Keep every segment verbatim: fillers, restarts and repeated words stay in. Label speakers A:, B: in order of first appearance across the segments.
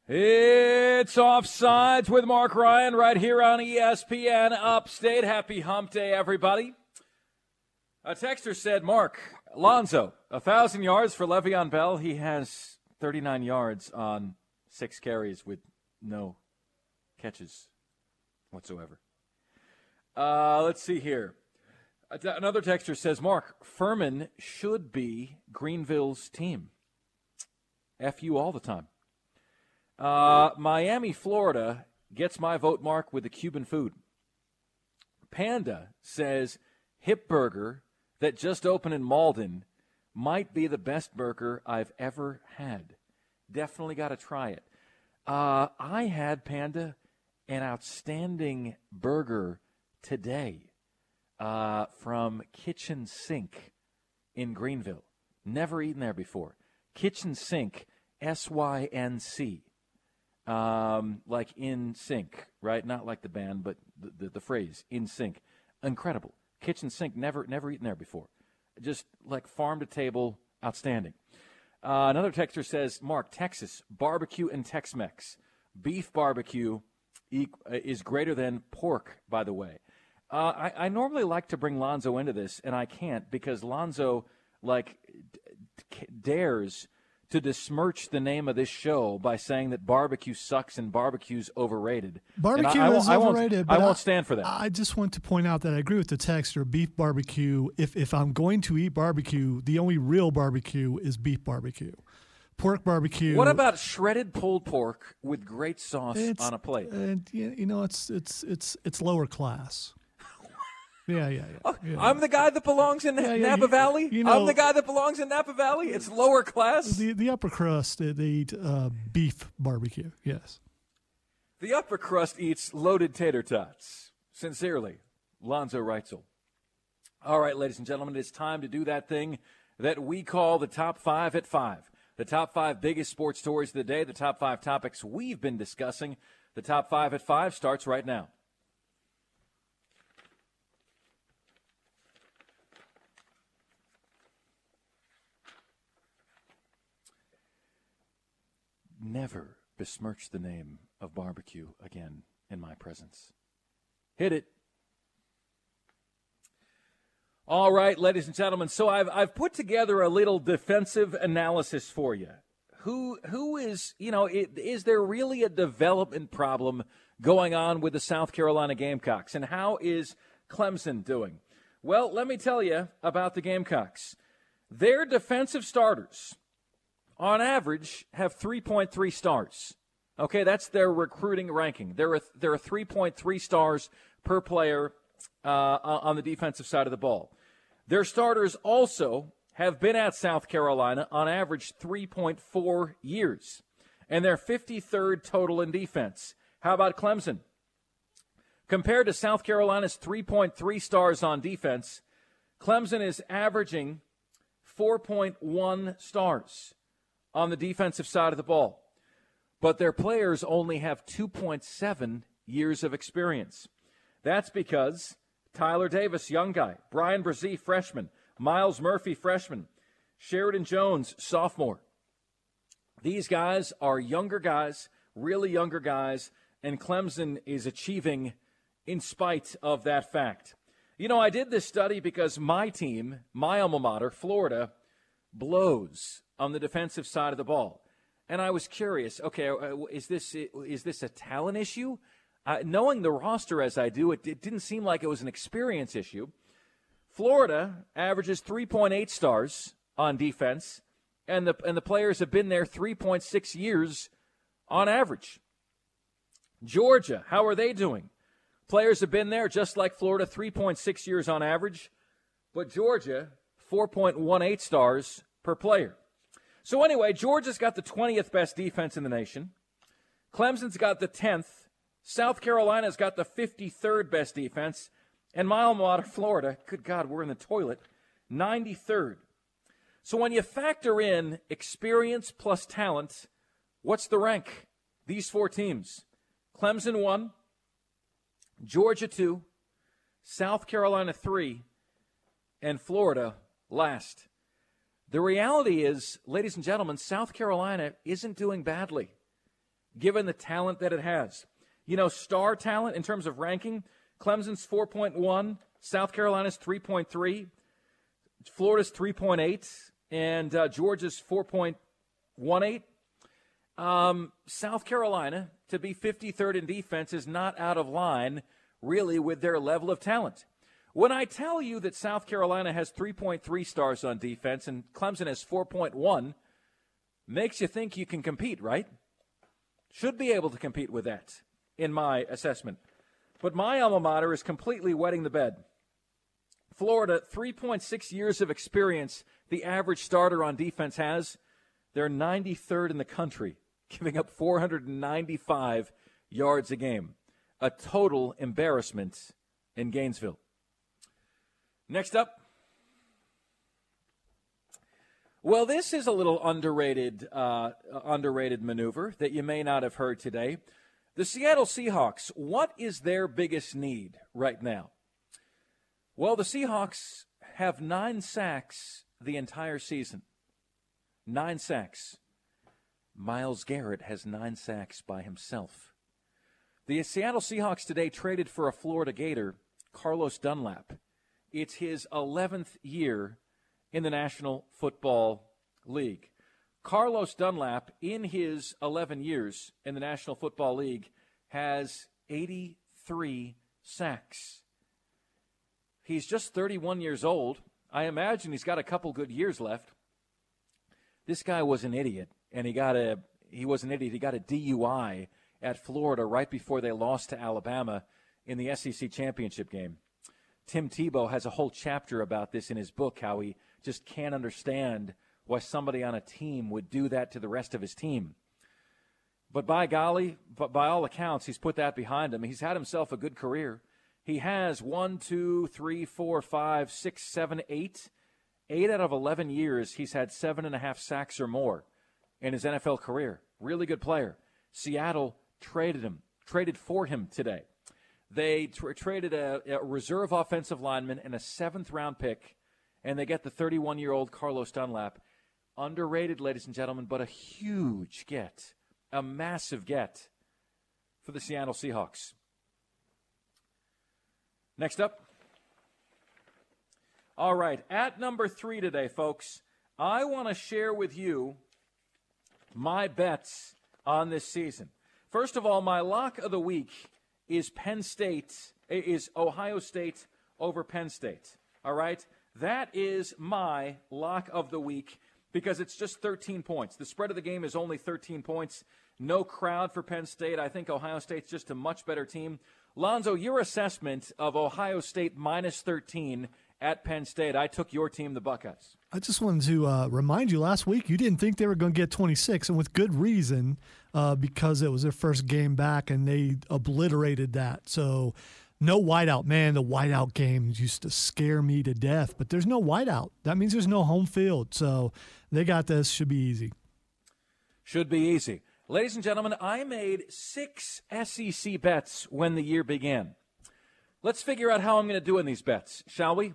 A: It's Offsides with Mark Ryan right here on E S P N Upstate. Happy hump day, everybody. A texter said, Mark, Lonzo, one thousand yards for Le'Veon Bell. He has thirty-nine yards on six carries with no catches whatsoever. Uh, let's see here. Another texter says, Mark, Furman should be Greenville's team. F you all the time. Uh, Miami, Florida gets my vote, Mark, with the Cuban food. Panda says Hip Burger that just opened in Malden might be the best burger I've ever had. Definitely got to try it. Uh, I had, Panda, an outstanding burger today uh, from Kitchen Sink in Greenville. Never eaten there before. Kitchen Sink, S Y N C. Um, like in sync, right? Not like the band, but the, the, the phrase, in sync. Incredible. Kitchen Sink, never never eaten there before. Just like farm to table, outstanding. Uh, another texter says, Mark, Texas, barbecue and Tex-Mex. Beef barbecue e- is greater than pork, by the way. Uh, I, I normally like to bring Lonzo into this, and I can't because Lonzo, like, d- dares to besmirch the name of this show by saying that barbecue sucks and barbecue's overrated.
B: Barbecue
A: I, I
B: is
A: I
B: overrated.
A: Won't, I won't
B: I,
A: stand for that.
B: I just want to point out that I agree with the texter. Beef barbecue, if, if I'm going to eat barbecue, the only real barbecue is beef barbecue. Pork barbecue.
A: What about shredded pulled pork with great sauce on a plate?
B: And, you know, it's it's it's it's lower class. Yeah, yeah, yeah.
A: Oh,
B: yeah.
A: I'm the guy that belongs in yeah, yeah, Napa
B: you,
A: Valley.
B: You know,
A: I'm the guy that belongs in Napa Valley. It's lower class.
B: The the upper crust, they, they eat uh, beef barbecue. Yes.
A: The upper crust eats loaded tater tots. Sincerely, Lonzo Reitzel. All right, ladies and gentlemen, it's time to do that thing that we call the top five at five. The top five biggest sports stories of the day. The top five topics we've been discussing. The top five at five starts right now. Never besmirch the name of barbecue again in my presence. Hit it. All right, ladies and gentlemen, so I've I've put together a little defensive analysis for you. Who who is, you know, it, is there really a development problem going on with the South Carolina Gamecocks, and how is Clemson doing? Well, let me tell you about the Gamecocks. Their defensive starters, on average, have three point three stars. Okay, that's their recruiting ranking. There are there are three point three stars per player uh, on the defensive side of the ball. Their starters also have been at South Carolina on average three point four years, and they're fifty-third total in defense. How about Clemson? Compared to South Carolina's three point three stars on defense, Clemson is averaging four point one stars on the defensive side of the ball. But their players only have two point seven years of experience. That's because Tyler Davis, young guy, Brian Brzee, freshman, Miles Murphy, freshman, Sheridan Jones, sophomore. These guys are younger guys, really younger guys, and Clemson is achieving in spite of that fact. You know, I did this study because my team, my alma mater, Florida, blows on the defensive side of the ball. And I was curious, okay, is this is this a talent issue? Uh, knowing the roster as I do, it, it didn't seem like it was an experience issue. Florida averages three point eight stars on defense, and the and the players have been there three point six years on average. Georgia, how are they doing? Players have been there, just like Florida, three point six years on average, but Georgia, four point one eight stars per player. So anyway, Georgia's got the twentieth best defense in the nation. Clemson's got the tenth. South Carolina's got the fifty-third best defense. And my alma mater, Florida, good God, we're in the toilet, ninety-third. So when you factor in experience plus talent, what's the rank? These four teams. Clemson one, Georgia two, South Carolina three, and Florida last. The reality is, ladies and gentlemen, South Carolina isn't doing badly. given the talent that it has. You know, star talent in terms of ranking, Clemson's four point one, South Carolina's three point three, Florida's three point eight, and uh, Georgia's four point one eight. Um, South Carolina, to be fifty-third in defense, is not out of line, really, with their level of talent. When I tell you that South Carolina has three point three stars on defense and Clemson has four point one, makes you think you can compete, right? Should be able to compete with that, in my assessment. But my alma mater is completely wetting the bed. Florida, three point six years of experience the average starter on defense has. They're ninety-third in the country, giving up four hundred ninety-five yards a game. A total embarrassment in Gainesville. Next up. Well, this is a little underrated, uh, underrated maneuver that you may not have heard today. The Seattle Seahawks, what is their biggest need right now? Well, the Seahawks have nine sacks the entire season. Nine sacks. Myles Garrett has nine sacks by himself. The Seattle Seahawks today traded for a Florida Gator, Carlos Dunlap. It's his eleventh year in the National Football League. Carlos Dunlap, in his eleven years in the National Football League, has eighty-three sacks. He's just thirty-one years old. I imagine he's got a couple good years left. This guy was an idiot, and he got a he was an idiot. He got a D U I at Florida right before they lost to Alabama in the S E C championship game. Tim Tebow has a whole chapter about this in his book, how he just can't understand why somebody on a team would do that to the rest of his team. But by golly, but by all accounts, he's put that behind him. He's had himself a good career. He has one, two, three, four, five, six, seven, eight. Eight out of eleven years, he's had seven and a half sacks or more in his N F L career. Really good player. Seattle traded him, traded for him today. They tra- traded a, a reserve offensive lineman and a seventh-round pick, and they get the thirty-one-year-old Carlos Dunlap. Underrated, ladies and gentlemen, but a huge get, a massive get for the Seattle Seahawks. Next up. All right, at number three today, folks, I want to share with you my bets on this season. First of all, my lock of the week is Penn State, is Ohio State over Penn State. All right? That is my lock of the week because it's just thirteen points. The spread of the game is only thirteen points. No crowd for Penn State. I think Ohio State's just a much better team. Lonzo, your assessment of Ohio State minus thirteen at Penn State. I took your team, the Buckeyes.
B: I just wanted to uh, remind you, last week you didn't think they were going to get twenty-six, and with good reason, uh, because it was their first game back, and they obliterated that. So no whiteout. Man, the whiteout games used to scare me to death, but there's no whiteout. That means there's no home field. So they got this. Should be easy.
A: Should be easy. Ladies and gentlemen, I made six S E C bets when the year began. Let's figure out how I'm going to do in these bets, shall we?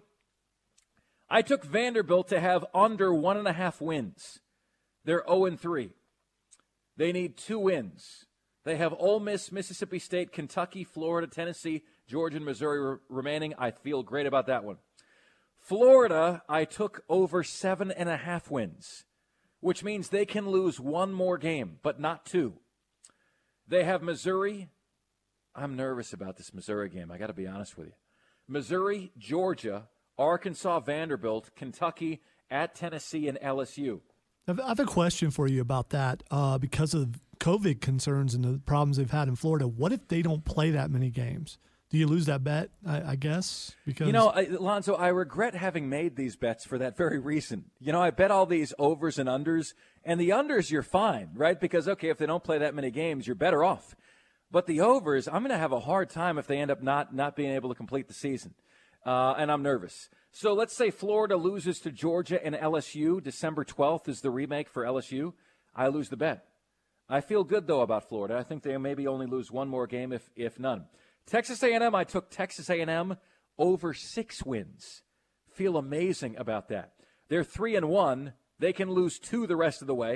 A: I took Vanderbilt to have under one and a half wins. They're oh and three. They need two wins. They have Ole Miss, Mississippi State, Kentucky, Florida, Tennessee, Georgia, and Missouri re- remaining. I feel great about that one. Florida, I took over seven and a half wins, which means they can lose one more game, but not two. They have Missouri. I'm nervous about this Missouri game. I got to be honest with you. Missouri, Georgia, Arkansas, Vanderbilt, Kentucky, at Tennessee, and L S U.
B: I have a question for you about that uh, because of COVID concerns and the problems they've had in Florida. What if they don't play that many games? Do you lose that bet, I, I guess? Because
A: You know, I, Lonzo, I regret having made these bets for that very reason. You know, I bet all these overs and unders, and the unders you're fine, right? Because, okay, if they don't play that many games, you're better off. But the overs, I'm going to have a hard time if they end up not, not being able to complete the season. Uh, and I'm nervous. So let's say Florida loses to Georgia and L S U. December twelfth is the remake for L S U. I lose the bet. I feel good, though, about Florida. I think they maybe only lose one more game, if if none. Texas A and M, I took Texas A and M over six wins. Feel amazing about that. They're three and one. They can lose two the rest of the way.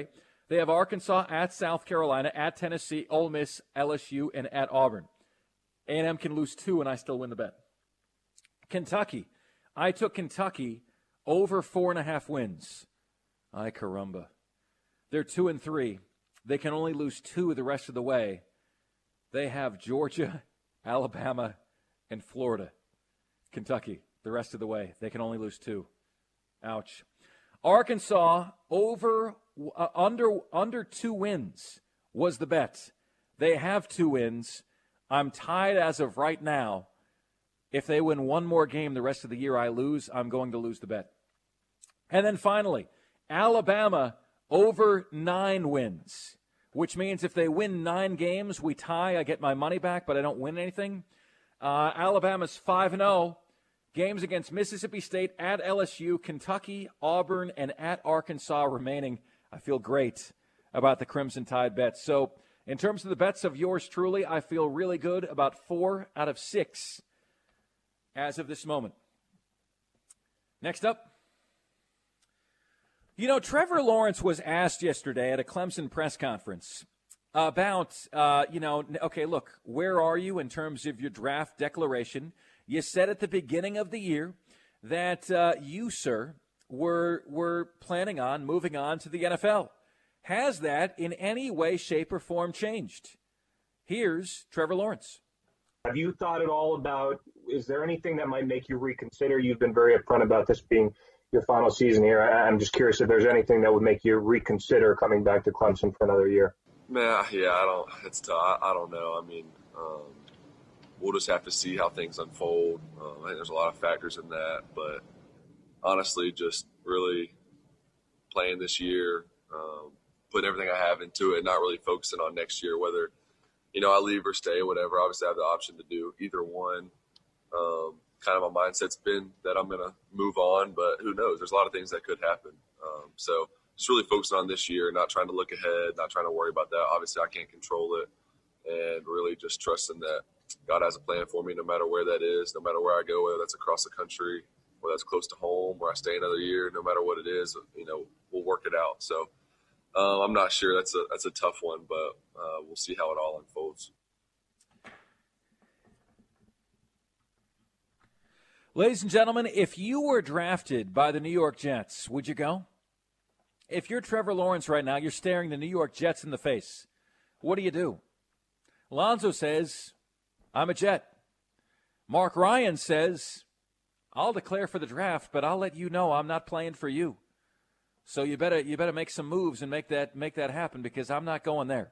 A: They have Arkansas, at South Carolina, at Tennessee, Ole Miss, L S U, and at Auburn. A and M can lose two, and I still win the bet. Kentucky. I took Kentucky over four and a half wins. Ay caramba. They're two and three. They can only lose two the rest of the way. They have Georgia, Alabama, and Florida. Kentucky, the rest of the way. They can only lose two. Ouch. Arkansas, over uh, under under two wins was the bet. They have two wins. I'm tied as of right now. If they win one more game the rest of the year, I lose. I'm going to lose the bet. And then finally, Alabama over nine wins, which means if they win nine games, we tie. I get my money back, but I don't win anything. Uh, Alabama's five and oh. Games against Mississippi State, at L S U, Kentucky, Auburn, and at Arkansas remaining. I feel great about the Crimson Tide bets. So in terms of the bets of yours truly, I feel really good about four out of six as of this moment. Next up. You know, Trevor Lawrence was asked yesterday at a Clemson press conference about, uh, you know, okay, look, where are you in terms of your draft declaration? You said at the beginning of the year that uh, you, sir, were were planning on moving on to the N F L. Has that in any way, shape, or form changed? Here's Trevor Lawrence.
C: Have you thought at all about, is there anything that might make you reconsider? You've been very upfront about this being your final season here. I'm just curious if there's anything that would make you reconsider coming back to Clemson for another year.
D: Nah, yeah, I don't. It's tough. I, I don't know. I mean, um, we'll just have to see how things unfold. Um, I think there's a lot of factors in that, but honestly, just really playing this year, um, putting everything I have into it, not really focusing on next year, whether, you know, I leave or stay, whatever. Obviously, I have the option to do either one. Um, kind of my mindset's been that I'm going to move on, but who knows? There's a lot of things that could happen. Um, so just really focusing on this year, not trying to look ahead, not trying to worry about that. Obviously, I can't control it, and really just trusting that God has a plan for me no matter where that is, no matter where I go, whether that's across the country, whether that's close to home, where I stay another year, no matter what it is, you know, we'll work it out. So uh, I'm not sure. That's a that's a tough one, but uh, we'll see how it all unfolds.
A: Ladies and gentlemen, if you were drafted by the New York Jets, would you go? If you're Trevor Lawrence right now, you're staring the New York Jets in the face. What do you do? Lonzo says, I'm a Jet. Mark Ryan says, I'll declare for the draft, but I'll let you know I'm not playing for you. So you better you better make some moves and make that make that happen, because I'm not going there.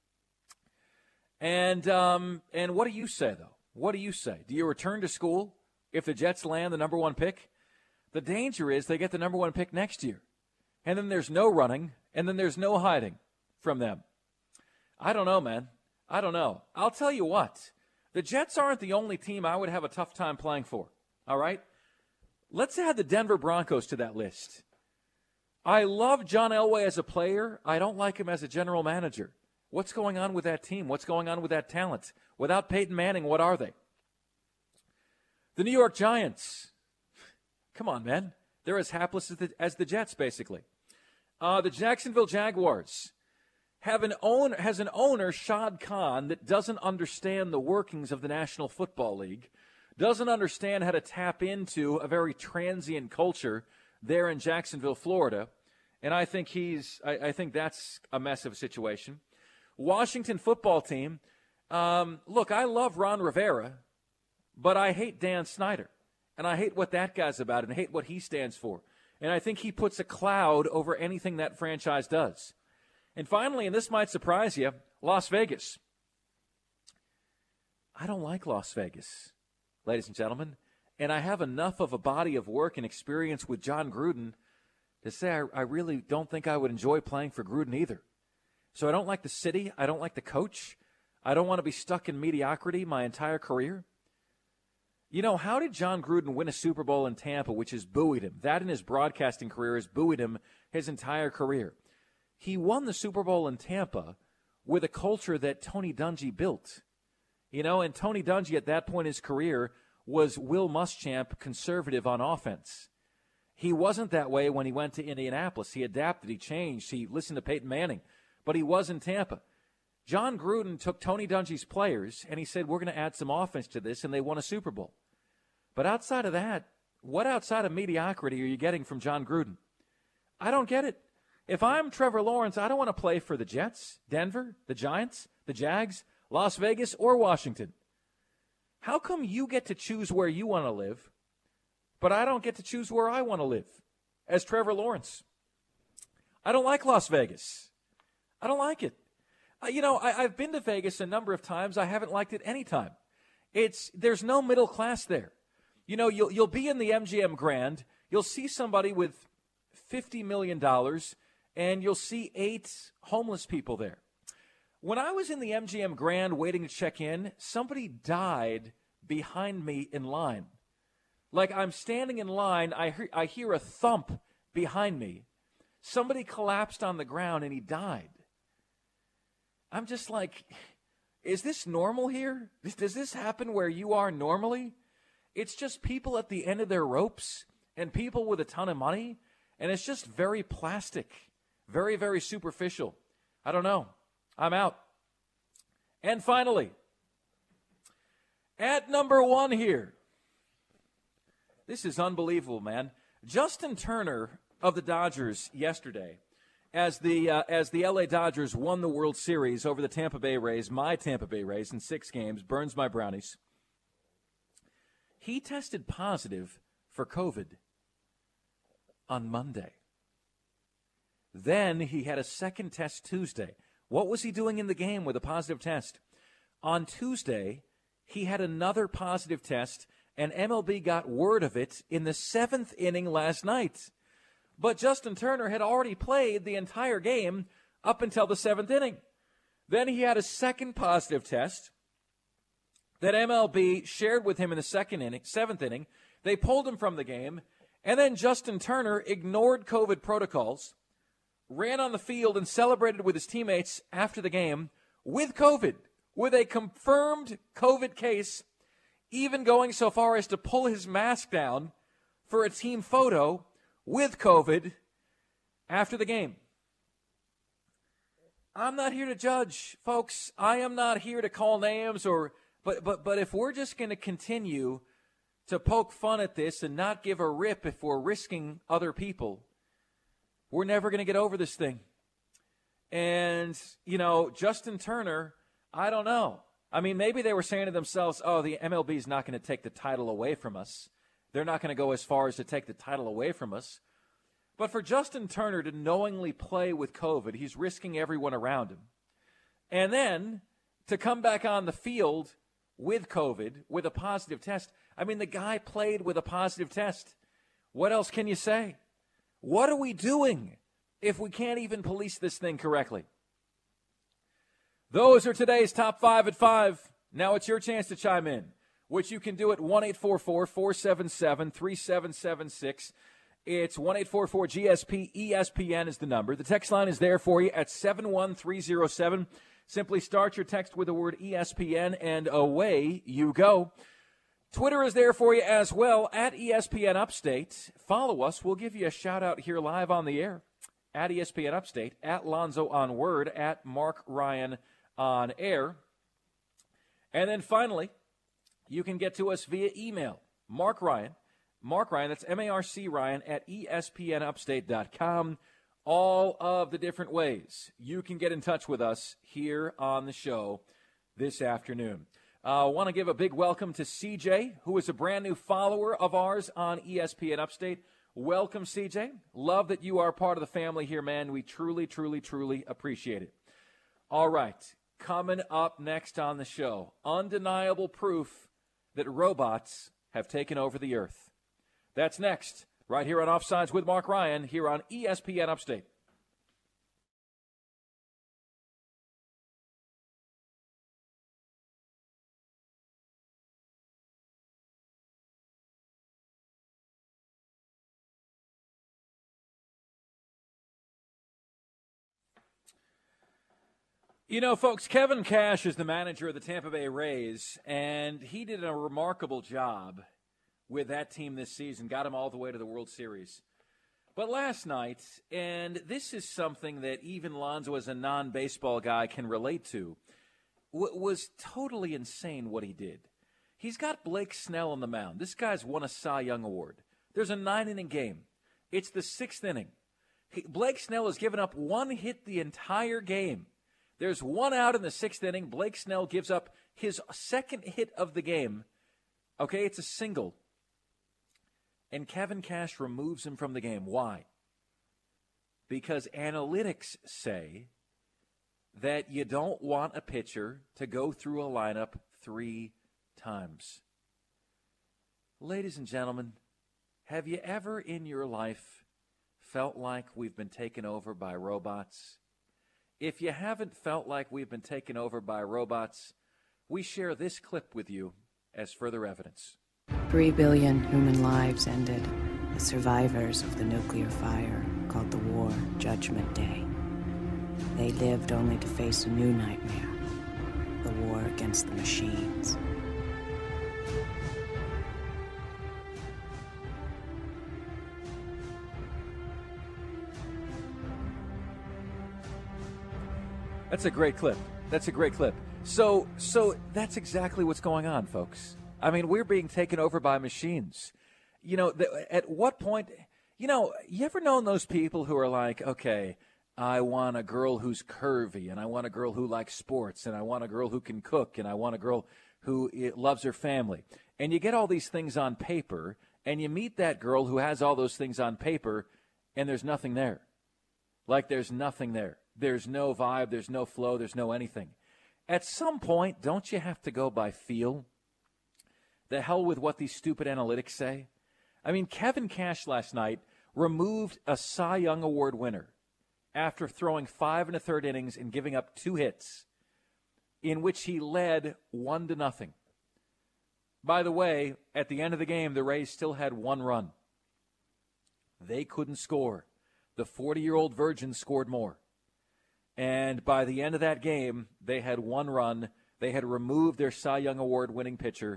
A: And um, and what do you say, though? What do you say? Do you return to school if the Jets land the number one pick? The danger is they get the number one pick next year. And then there's no running, and then there's no hiding from them. I don't know, man. I don't know. I'll tell you what. The Jets aren't the only team I would have a tough time playing for, all right? Let's add the Denver Broncos to that list. I love John Elway as a player. I don't like him as a general manager. What's going on with that team? What's going on with that talent? Without Peyton Manning, what are they? The New York Giants. Come on, man. They're as hapless as the, as the Jets, basically. Uh, the Jacksonville Jaguars have an owner, has an owner, Shad Khan, that doesn't understand the workings of the National Football League, doesn't understand how to tap into a very transient culture there in Jacksonville, Florida. And I think he's, I, I think that's a mess of a situation. Washington football team. Um, look, I love Ron Rivera, but I hate Dan Snyder. And I hate what that guy's about and hate what he stands for. And I think he puts a cloud over anything that franchise does. And finally, and this might surprise you, Las Vegas. I don't like Las Vegas, ladies and gentlemen. And I have enough of a body of work and experience with John Gruden to say I, I really don't think I would enjoy playing for Gruden either. So I don't like the city. I don't like the coach. I don't want to be stuck in mediocrity my entire career. You know, how did John Gruden win a Super Bowl in Tampa, which has buoyed him? That in his broadcasting career has buoyed him his entire career. He won the Super Bowl in Tampa with a culture that Tony Dungy built. You know, and Tony Dungy at that point in his career was Will Muschamp, conservative on offense. He wasn't that way when he went to Indianapolis. He adapted. He changed. He listened to Peyton Manning. But he was in Tampa. John Gruden took Tony Dungy's players, and he said, we're going to add some offense to this, and they won a Super Bowl. But outside of that, what outside of mediocrity are you getting from John Gruden? I don't get it. If I'm Trevor Lawrence, I don't want to play for the Jets, Denver, the Giants, the Jags, Las Vegas, or Washington. How come you get to choose where you want to live, but I don't get to choose where I want to live as Trevor Lawrence? I don't like Las Vegas. I don't like it. Uh, you know, I, I've been to Vegas a number of times. I haven't liked it any time. It's, there's no middle class there. You know, you'll, you'll be in the M G M Grand. You'll see somebody with fifty million dollars, and you'll see eight homeless people there. When I was in the M G M Grand waiting to check in, somebody died behind me in line. Like I'm standing in line, I hear, I hear a thump behind me. Somebody collapsed on the ground and he died. I'm just like, is this normal here? Does this happen where you are normally? It's just people at the end of their ropes and people with a ton of money, and it's just very plastic, very, very superficial. I don't know. I'm out. And finally, at number one here, this is unbelievable, man. Justin Turner of the Dodgers yesterday, as the uh, as the L A Dodgers won the World Series over the Tampa Bay Rays, my Tampa Bay Rays, in six games, burns my brownies. He tested positive for COVID on Monday. Then he had a second test Tuesday. What was he doing in the game with a positive test? On Tuesday, he had another positive test, and M L B got word of it in the seventh inning last night. But Justin Turner had already played the entire game up until the seventh inning. Then he had a second positive test that M L B shared with him in the second inning, seventh inning. They pulled him from the game, and then Justin Turner ignored COVID protocols, ran on the field and celebrated with his teammates after the game with COVID, with a confirmed COVID case, even going so far as to pull his mask down for a team photo with COVID after the game. I'm not here to judge, folks. I am not here to call names or but but but if we're just going to continue to poke fun at this and not give a rip if we're risking other people, we're never going to get over this thing. And, you know, Justin Turner, I don't know. I mean, maybe they were saying to themselves, oh, the M L B is not going to take the title away from us. They're not going to go as far as to take the title away from us. But for Justin Turner to knowingly play with COVID, he's risking everyone around him. And then to come back on the field with COVID, with a positive test. I mean, the guy played with a positive test. What else can you say? What are we doing if we can't even police this thing correctly? Those are today's top five at five. Now it's your chance to chime in, which you can do at one eight four four, four seven seven, three seven seven six. It's one eight four four G S P E S P N is the number. The text line is there for you at seven one three zero seven. Simply start your text with the word E S P N, and away you go. Twitter is there for you as well, at E S P N Upstate. Follow us. We'll give you a shout-out here live on the air, at E S P N Upstate, at Lonzo on Word, at Mark Ryan on Air. And then finally, you can get to us via email. Mark Ryan, Mark Ryan, that's M A R C Ryan, at E S P N upstate dot com. All of the different ways you can get in touch with us here on the show this afternoon. I uh, want to give a big welcome to C J, who is a brand new follower of ours on E S P N Upstate. Welcome, C J. Love that you are part of the family here, man. We truly, truly, truly appreciate it. All right, coming up next on the show, undeniable proof that robots have taken over the earth. That's next, right here on Offsides with Mark Ryan, here on E S P N Upstate. You know, folks, Kevin Cash is the manager of the Tampa Bay Rays, and he did a remarkable job with that team this season, got them all the way to the World Series. But last night, and this is something that even Lonzo as a non-baseball guy can relate to, w- was totally insane what he did. He's got Blake Snell on the mound. This guy's won a Cy Young Award. There's a nine-inning game. It's the sixth inning. He, Blake Snell has given up one hit the entire game. There's one out in the sixth inning. Blake Snell gives up his second hit of the game. Okay, it's a single. And Kevin Cash removes him from the game. Why? Because analytics say that you don't want a pitcher to go through a lineup three times. Ladies and gentlemen, have you ever in your life felt like we've been taken over by robots? If you haven't felt like we've been taken over by robots, we share this clip with you as further evidence.
E: Three billion human lives ended, the survivors of the nuclear fire called the War Judgment Day. They lived only to face a new nightmare, the war against the machines.
A: That's a great clip. That's a great clip. So, so that's exactly what's going on, folks. I mean, we're being taken over by machines. You know, the, at what point, you know, you ever known those people who are like, okay, I want a girl who's curvy, and I want a girl who likes sports, and I want a girl who can cook, and I want a girl who loves her family. And you get all these things on paper, and you meet that girl who has all those things on paper, and there's nothing there. Like there's nothing there. There's no vibe, there's no flow, there's no anything. At some point, don't you have to go by feel? The hell with what these stupid analytics say. I mean, Kevin Cash last night removed a Cy Young Award winner after throwing five and a third innings and giving up two hits in which he led one to nothing. By the way, at the end of the game, the Rays still had one run. They couldn't score. The forty-year-old virgin scored more. And by the end of that game, they had one run. They had removed their Cy Young Award winning pitcher.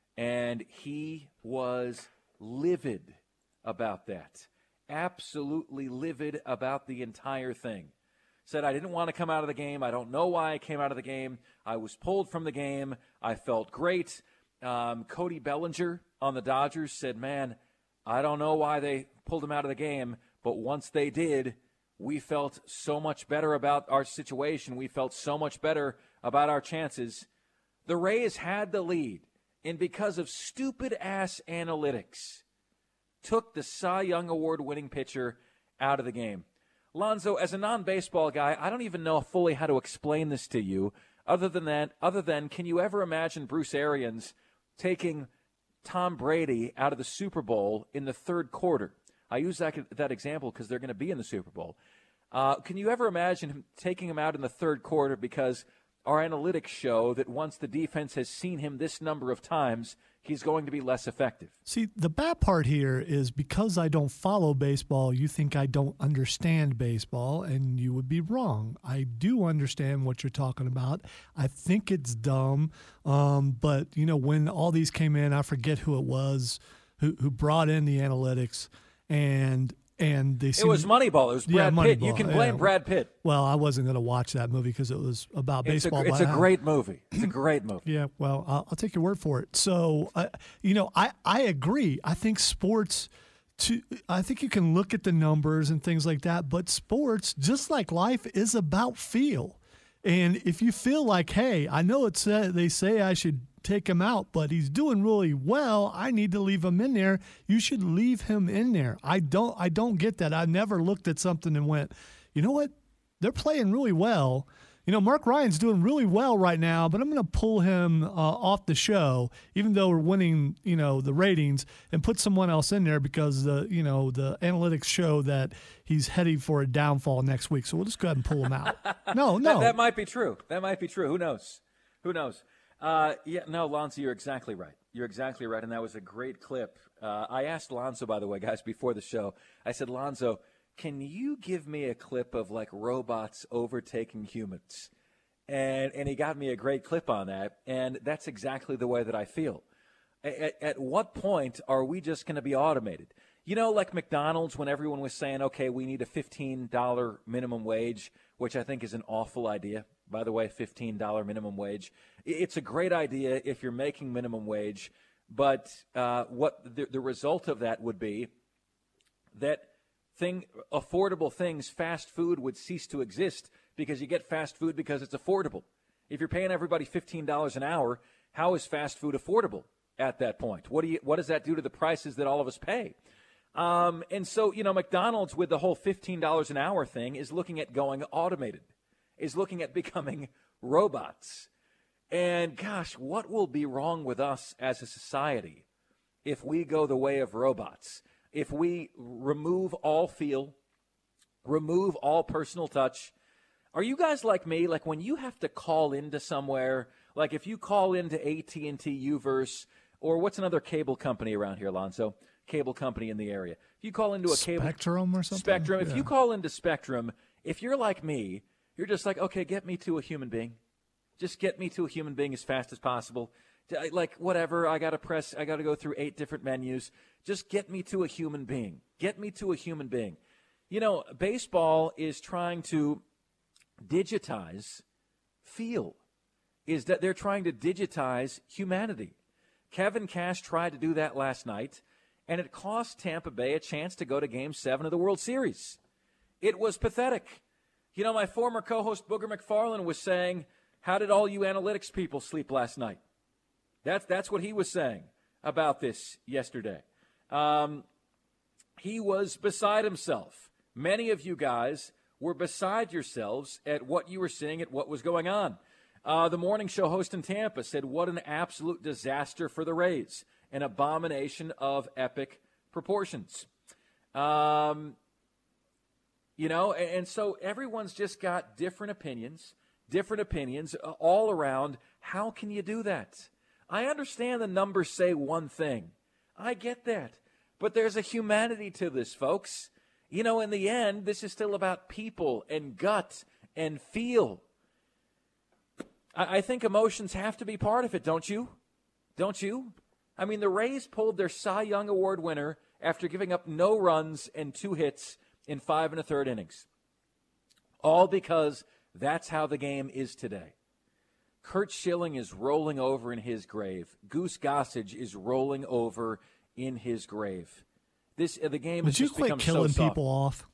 A: And he was livid about that. Absolutely livid about the entire thing. Said, I didn't want to come out of the game. I don't know why I came out of the game. I was pulled from the game. I felt great. Um, Cody Bellinger on the Dodgers said, man, I don't know why they pulled him out of the game, but once they did, we felt so much better about our situation. We felt so much better about our chances. The Rays had the lead. And because of stupid-ass analytics, took the Cy Young Award-winning pitcher out of the game. Lonzo, as a non-baseball guy, I don't even know fully how to explain this to you. Other than that, other than, can you ever imagine Bruce Arians taking Tom Brady out of the Super Bowl in the third quarter? I use that, that example because they're going to be in the Super Bowl. Uh, can you ever imagine him taking him out in the third quarter because our analytics show that once the defense has seen him this number of times, he's going to be less effective?
B: See, the bad part here is because I don't follow baseball, you think I don't understand baseball, and you would be wrong. I do understand what you're talking about. I think it's dumb, um, but, you know, when all these came in, I forget who it was who, who brought in the analytics, and And they
A: it was Moneyball. It was Brad
B: yeah,
A: Pitt.
B: Moneyball.
A: You can blame
B: yeah.
A: Brad Pitt.
B: Well, I wasn't going to watch that movie because it was about
A: It's
B: baseball.
A: a, it's a great movie. It's a great movie.
B: Yeah, well, I'll, I'll take your word for it. So, uh, you know, I, I agree. I think sports, to, I think you can look at the numbers and things like that, but sports, just like life, is about feel. And if you feel like, hey, I know it's uh, they say I should take him out, but he's doing really well, I need to leave him in there, you should leave him in there. I don't I don't get that. I never looked at something and went, you know what? They're playing really well. You know, Mark Ryan's doing really well right now, but I'm going to pull him uh, off the show, even though we're winning, you know, the ratings, and put someone else in there because the, you know, the analytics show that he's heading for a downfall next week. So we'll just go ahead and pull him out. No, no,
A: that, that might be true. That might be true. Who knows? Who knows? Uh, yeah, no, Lonzo, you're exactly right. You're exactly right, and that was a great clip. Uh, I asked Lonzo, by the way, guys, before the show. I said, Lonzo, can you give me a clip of, like, robots overtaking humans? And and he got me a great clip on that, and that's exactly the way that I feel. At, at what point are we just going to be automated? You know, like McDonald's, when everyone was saying, okay, we need a fifteen dollars minimum wage, which I think is an awful idea. By the way, fifteen dollars minimum wage. It's a great idea if you're making minimum wage, but uh, what the, the result of that would be that thing, affordable things, fast food would cease to exist because you get fast food because it's affordable. If you're paying everybody fifteen dollars an hour, how is fast food affordable at that point? What do you, what does that do to the prices that all of us pay? Um, and so, you know, McDonald's with the whole fifteen dollars an hour thing is looking at going automated, is looking at becoming robots. And gosh, what will be wrong with us as a society if we go the way of robots? If we remove all feel, remove all personal touch? Are you guys like me? Like when you have to call into somewhere, like if you call into A T and T Uverse, or what's another cable company around here, Alonzo? Cable company in the area. If you call into a cable
B: Spectrum or something.
A: Spectrum. If
B: yeah.
A: you call into Spectrum, if you're like me, you're just like, okay, get me to a human being. Just get me to a human being as fast as possible. Like whatever, I got to press. I got to go through eight different menus. Just get me to a human being. Get me to a human being. You know, baseball is trying to digitize feel. Is that they're trying to digitize humanity. Kevin Cash tried to do that last night, and it cost Tampa Bay a chance to go to Game seven of the World Series. It was pathetic. You know, my former co-host Booger McFarland was saying, how did all you analytics people sleep last night? That's, that's what he was saying about this yesterday. Um, he was beside himself. Many of you guys were beside yourselves at what you were seeing, at what was going on. Uh, the morning show host in Tampa said, what an absolute disaster for the Rays. An abomination of epic proportions. Um, you know, and, and so everyone's just got different opinions, different opinions uh, all around. How can you do that? I understand the numbers say one thing. I get that. But there's a humanity to this, folks. You know, in the end, this is still about people and gut and feel. I, I think emotions have to be part of it, don't you? Don't you? I mean, the Rays pulled their Cy Young Award winner after giving up no runs and two hits in five and a third innings. All because that's how the game is today. Curt Schilling is rolling over in his grave. Goose Gossage is rolling over in his grave. This uh, the game has just become so soft. Would you quit killing people off?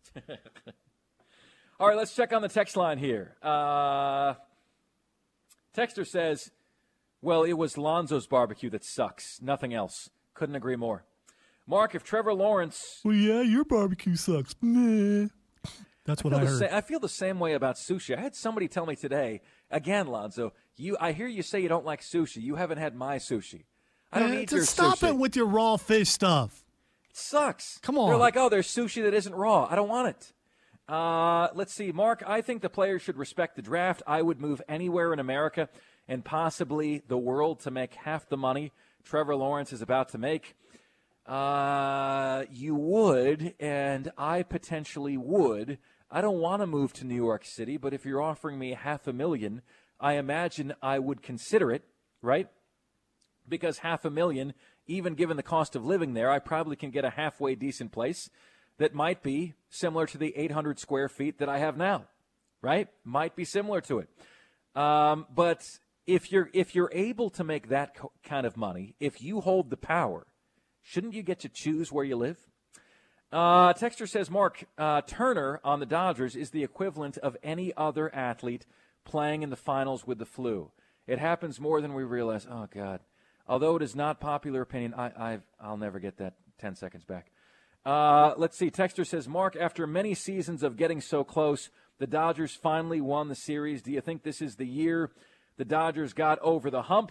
A: All right, let's check on the text line here. Uh, Texter says, well, it was Lonzo's barbecue that sucks. Nothing else. Couldn't agree more. Mark, if Trevor Lawrence...
B: Well, yeah, your barbecue sucks. Meh. That's what I, I heard.
A: Sa- I feel the same way about sushi. I had somebody tell me today, again, Lonzo, you, I hear you say you don't like sushi. You haven't had my sushi. I don't
B: Man,
A: need your
B: stop
A: sushi.
B: Stop it with your raw fish stuff.
A: It sucks.
B: Come on.
A: They're like, oh, there's sushi that isn't raw. I don't want it. Uh, let's see. Mark, I think the players should respect the draft. I would move anywhere in America and possibly the world to make half the money Trevor Lawrence is about to make. Uh, you would, and I potentially would. I don't want to move to New York City, but if you're offering me half a million, I imagine I would consider it, right? Because half a million, even given the cost of living there, I probably can get a halfway decent place that might be similar to the eight hundred square feet that I have now, right? Might be similar to it. Um, but if you're if you're able to make that co- kind of money, if you hold the power, shouldn't you get to choose where you live? Uh, Texter says, Mark, uh, Turner on the Dodgers is the equivalent of any other athlete playing in the finals with the flu. It happens more than we realize. Oh, God. Although it is not popular opinion, I, I've, I'll never get that ten seconds back. Uh, let's see. Texter says, Mark, after many seasons of getting so close, the Dodgers finally won the series. Do you think this is the year the Dodgers got over the hump?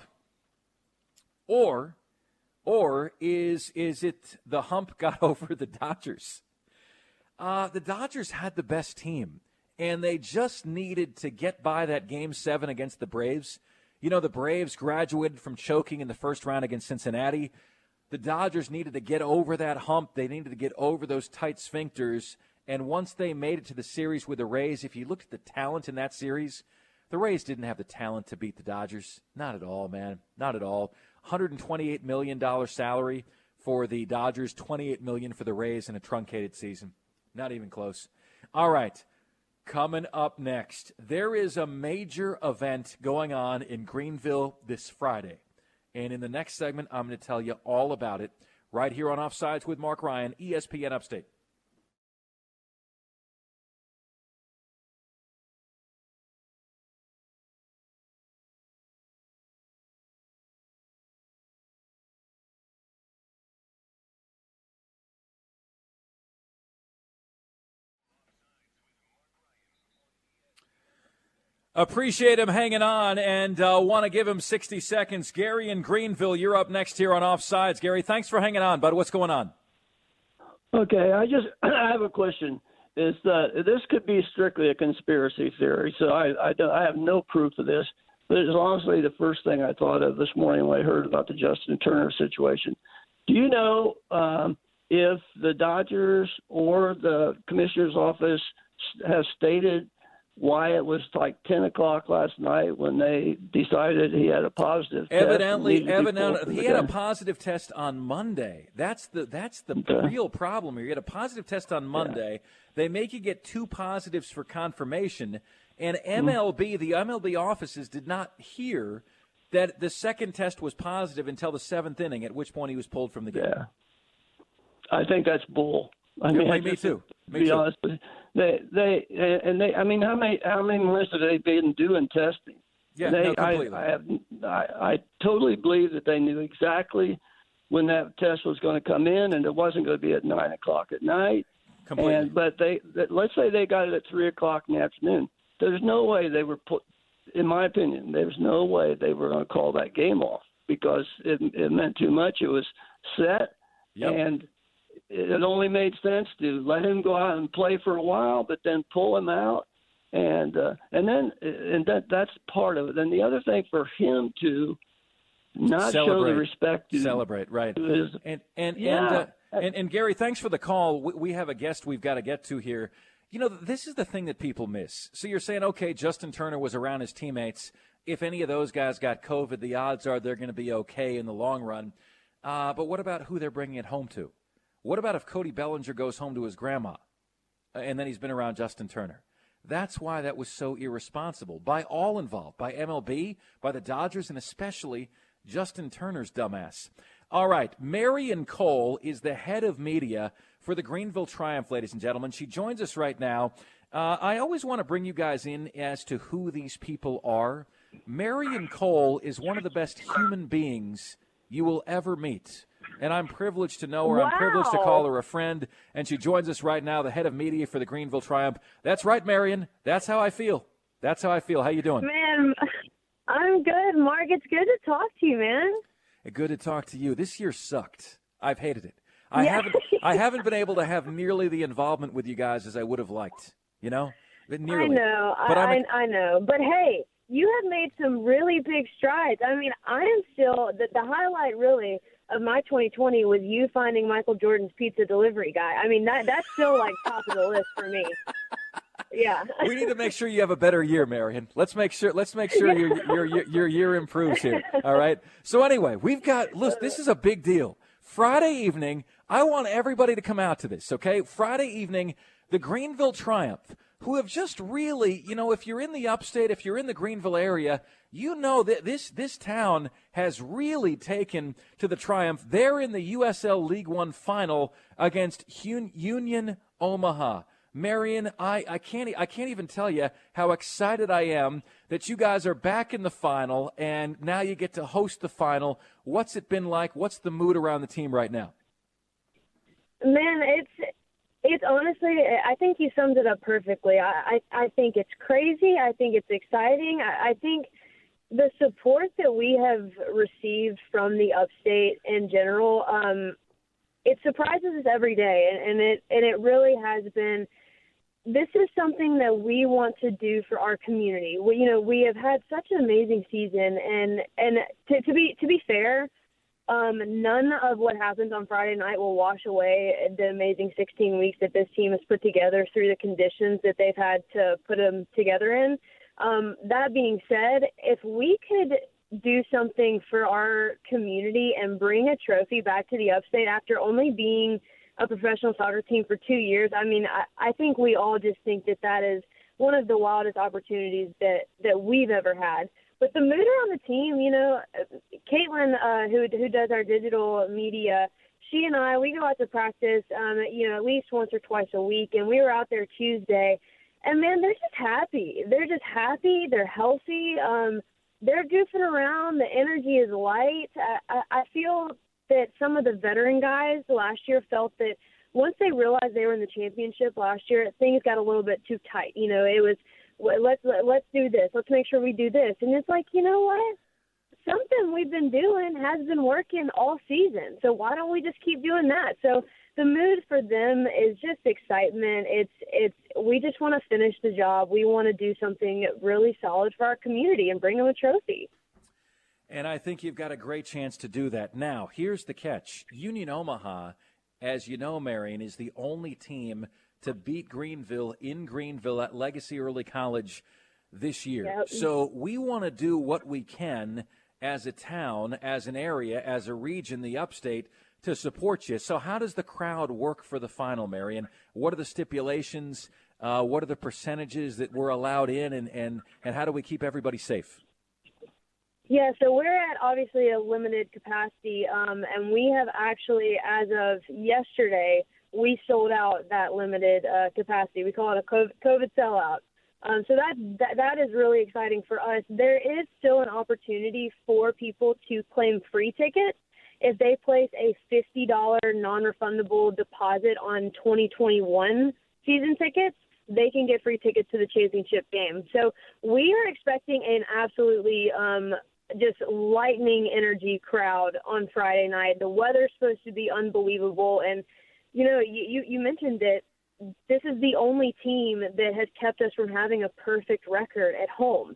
A: Or... Or is is it the hump got over the Dodgers? Uh, the Dodgers had the best team, and they just needed to get by that Game seven against the Braves. You know, the Braves graduated from choking in the first round against Cincinnati. The Dodgers needed to get over that hump. They needed to get over those tight sphincters. And once they made it to the series with the Rays, if you looked at the talent in that series, the Rays didn't have the talent to beat the Dodgers. Not at all, man. Not at all. one hundred twenty-eight million dollars salary for the Dodgers, twenty-eight million dollars for the Rays in a truncated season. Not even close. All right. Coming up next, there is a major event going on in Greenville this Friday. And in the next segment, I'm going to tell you all about it right here on Offsides with Mark Ryan, E S P N Upstate. Appreciate him hanging on and uh, want to give him sixty seconds. Gary in Greenville, you're up next here on Offsides. Gary, thanks for hanging on, bud. What's going on?
F: Okay, I just I have a question. Is that this could be strictly a conspiracy theory, so I, I, I have no proof of this. But it's honestly the first thing I thought of this morning when I heard about the Justin Turner situation. Do you know um, if the Dodgers or the commissioner's office has stated why it was like ten o'clock last night when they decided he had a positive
A: evidently,
F: test?
A: Evidently, he had a positive test on Monday. That's the that's the okay. real problem here. You get a positive test on Monday. Yeah. They make you get two positives for confirmation. And M L B, mm. the M L B offices did not hear that the second test was positive until the seventh inning, at which point he was pulled from the game.
F: Yeah. I think that's bull. I mean,
A: me,
F: I
A: me too. Me
F: be
A: too.
F: honest with you. They, they, and they. I mean, how many, how many months have they been doing testing?
A: Yeah,
F: they,
A: no, completely.
F: I, I have, I, I totally believe that they knew exactly when that test was going to come in, and it wasn't going to be at nine o'clock at night.
A: Completely.
F: And but they, that, let's say they got it at three o'clock in the afternoon. There's no way they were put. In my opinion, there's no way they were going to call that game off because it, it meant too much. It was set,
A: yep.
F: and it only made sense to let him go out and play for a while, but then pull him out, and uh, and then and that that's part of it. And the other thing for him to not
A: celebrate.
F: show the respect to
A: celebrate, right?
F: To his,
A: and and
F: yeah.
A: and, uh, and and Gary, thanks for the call. We, we have a guest we've got to get to here. You know, this is the thing that people miss. So you're saying, okay, Justin Turner was around his teammates. If any of those guys got COVID, the odds are they're going to be okay in the long run. Uh, but what about who they're bringing it home to? What about if Cody Bellinger goes home to his grandma and then he's been around Justin Turner? That's why that was so irresponsible by all involved, by M L B, by the Dodgers, and especially Justin Turner's dumbass. All right, Marion Cole is the head of media for the Greenville Triumph, ladies and gentlemen. She joins us right now. Uh, I always want to bring you guys in as to who these people are. Marion Cole is one of the best human beings you will ever meet. And I'm privileged to know her.
G: Wow.
A: I'm privileged to call her a friend. And she joins us right now, the head of media for the Greenville Triumph. That's right, Marion. That's how I feel. That's how I feel. How you doing?
G: Man, I'm good, Mark. It's good to talk to you, man.
A: Good to talk to you. This year sucked. I've hated it. I
G: yeah.
A: haven't I haven't been able to have nearly the involvement with you guys as I would have liked, you know? But nearly.
G: I know.
A: But
G: I,
A: I'm a,
G: I know. But, hey, you have made some really big strides. I mean, I am still the, – the highlight really of my twenty twenty was you finding Michael Jordan's pizza delivery guy. I mean, that that's still, like, top of the list for me. Yeah.
A: We need to make sure you have a better year, Marion. Let's make sure let's make sure your, your your your year improves here. All right. So anyway, we've got look, this is a big deal. Friday evening, I want everybody to come out to this, okay? Friday evening, the Greenville Triumph, who have just really, you know, if you're in the upstate, if you're in the Greenville area, you know that this this town has really taken to the Triumph. They're in the U S L League One final against Union Omaha. Marion, I, I can't I can't even tell you how excited I am that you guys are back in the final, and now you get to host the final. What's it been like? What's the mood around the team right now?
G: Man, it's it's honestly, I think you summed it up perfectly. I, I, I think it's crazy. I think it's exciting. I, I think the support that we have received from the upstate in general, um, it surprises us every day, and, and it and it really has been. This is something that we want to do for our community. We, you know, we have had such an amazing season, and and to, to be to be fair, um, none of what happens on Friday night will wash away the amazing sixteen weeks that this team has put together through the conditions that they've had to put them together in. Um, that being said, if we could do something for our community and bring a trophy back to the Upstate after only being a professional soccer team for two years. I mean, I, I think we all just think that that is one of the wildest opportunities that, that we've ever had. But the mood around the team, you know, Caitlin, uh, who who does our digital media, she and I, we go out to practice, um, you know, at least once or twice a week, and we were out there Tuesday. And, man, they're just happy. They're just happy. They're healthy. Um, they're goofing around. The energy is light. I, I, I feel that some of the veteran guys last year felt that once they realized they were in the championship last year, things got a little bit too tight. You know, it was, let's, let's do this. Let's make sure we do this. And it's like, you know what? Something we've been doing has been working all season. So why don't we just keep doing that? So the mood for them is just excitement. It's it's we just want to finish the job. We want to do something really solid for our community and bring them a trophy.
A: And I think you've got a great chance to do that. Now, here's the catch. Union Omaha, as you know, Marion, is the only team to beat Greenville in Greenville at Legacy Early College this year.
G: Yep.
A: So we want to do what we can as a town, as an area, as a region, the Upstate, to support you. So how does the crowd work for the final, Marion? What are the stipulations? Uh, what are the percentages that we're allowed in, and, and, and how do we keep everybody safe?
G: Yeah, so we're at obviously a limited capacity, um, and we have actually, as of yesterday, we sold out that limited uh, capacity. We call it a COVID, COVID sellout. Um, so that, that that is really exciting for us. There is still an opportunity for people to claim free tickets. If they place a fifty dollars non-refundable deposit on twenty twenty-one season tickets, they can get free tickets to the championship game. So we are expecting an absolutely um, just lightning energy crowd on Friday night. The weather's supposed to be unbelievable. And, you know, you, you, you mentioned that this is the only team that has kept us from having a perfect record at home.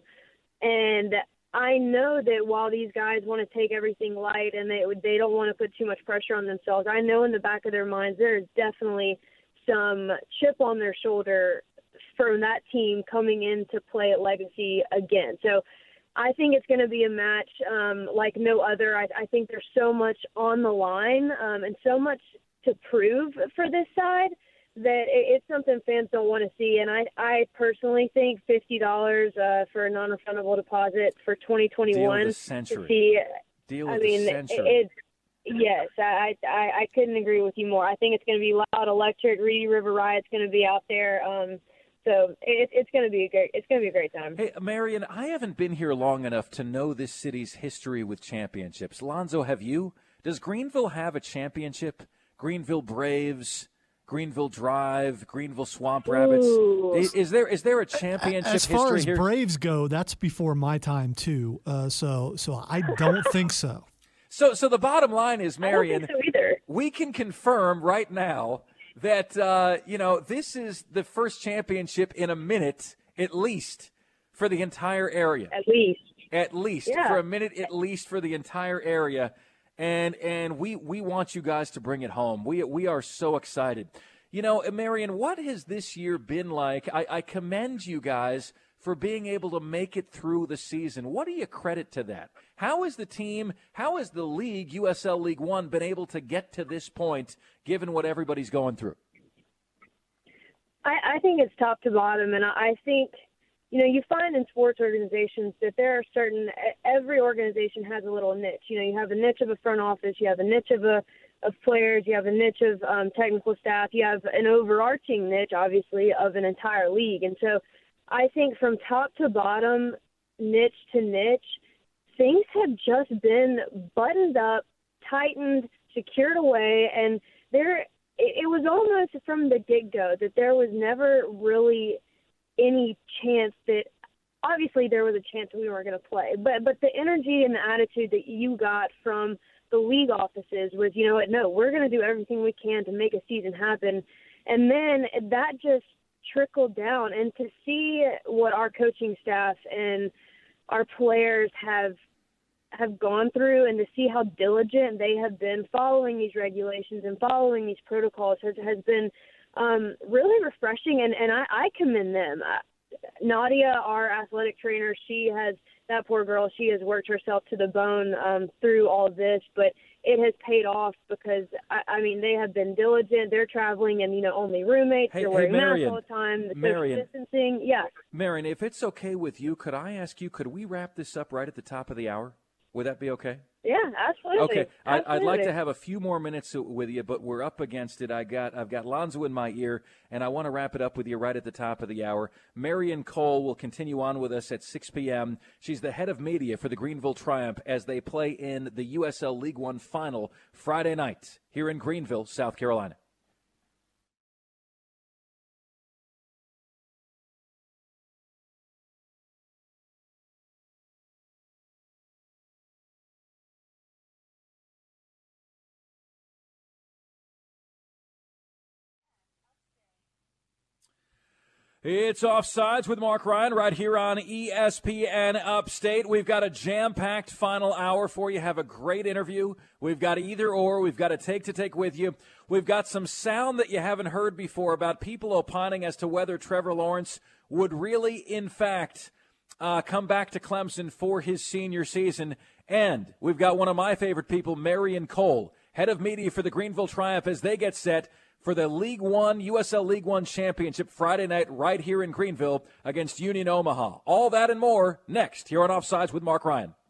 G: And I know that while these guys want to take everything light and they they don't want to put too much pressure on themselves, I know in the back of their minds there is definitely some chip on their shoulder from that team coming in to play at Legacy again. So I think it's going to be a match um, like no other. I, I think there's so much on the line um, and so much to prove for this side that it's something fans don't want to see. And I, I personally think fifty dollars uh, for a non-refundable deposit for twenty twenty-one.
A: Deal with the century.
G: To see,
A: Deal with
G: I mean,
A: the century.
G: It, yes, I, I, I couldn't agree with you more. I think it's going to be loud, electric. Reedy River Riot's going to be out there. Um, so it, it's going to be a great. It's going to be a great time.
A: Hey, Marion, I haven't been here long enough to know this city's history with championships. Lonzo, have you? Does Greenville have a championship? Greenville Braves, Greenville Drive, Greenville Swamp Rabbits. Is, is there is there a championship
B: as far
A: history
B: as
A: here?
B: Braves go? That's before my time too. Uh, so so I don't think so.
A: So so the bottom line is, Marion,
G: I don't think so either.
A: We can confirm right now that uh, you know this is the first championship in a minute at least for the entire area.
G: At least.
A: At least
G: Yeah.
A: for a minute, at least for the entire area. And and we, we want you guys to bring it home. We we are so excited. You know, Marion, what has this year been like? I, I commend you guys for being able to make it through the season. What do you credit to that? How is the team, how has the league, U S L League One, been able to get to this point, given what everybody's going through?
G: I, I think it's top to bottom, and I think – you know, you find in sports organizations that there are certain – every organization has a little niche. You know, you have a niche of a front office, you have a niche of a of players, you have a niche of um, technical staff, you have an overarching niche, obviously, of an entire league. And so I think from top to bottom, niche to niche, things have just been buttoned up, tightened, secured away, and there – it was almost from the get-go that there was never really – any chance that obviously there was a chance we weren't going to play, but but the energy and the attitude that you got from the league offices was, you know what, no, we're going to do everything we can to make a season happen. And then that just trickled down, and to see what our coaching staff and our players have have gone through, and to see how diligent they have been following these regulations and following these protocols has, has been Um, really refreshing, and, and I, I commend them. Uh, Nadia, our athletic trainer, she has that poor girl, she has worked herself to the bone um, through all this, but it has paid off because, I, I mean, they have been diligent. They're traveling and, you know, only roommates.
A: Hey,
G: They're
A: hey,
G: wearing
A: Marion,
G: masks all the time. The
A: Marion.
G: social distancing. Yeah.
A: Marion, if it's okay with you, could I ask you, could we wrap this up right at the top of the hour? Would that be okay?
G: Yeah, absolutely.
A: Okay, I,
G: absolutely.
A: I'd like to have a few more minutes with you, but we're up against it. I got, I've got Lonzo in my ear, and I want to wrap it up with you right at the top of the hour. Marion Cole will continue on with us at six p.m. She's the head of media for the Greenville Triumph as they play in the U S L League One Final Friday night here in Greenville, South Carolina. It's Offsides with Mark Ryan right here on E S P N Upstate. We've got a jam-packed final hour for you. Have a great interview. We've got either or. We've got a take to take with you. We've got some sound that you haven't heard before about people opining as to whether Trevor Lawrence would really, in fact, uh, come back to Clemson for his senior season. And we've got one of my favorite people, Marion Cole, head of media for the Greenville Triumph, as they get set for the League One, U S L League One Championship Friday night right here in Greenville against Union Omaha. All that and more next here on Offsides with Mark Ryan.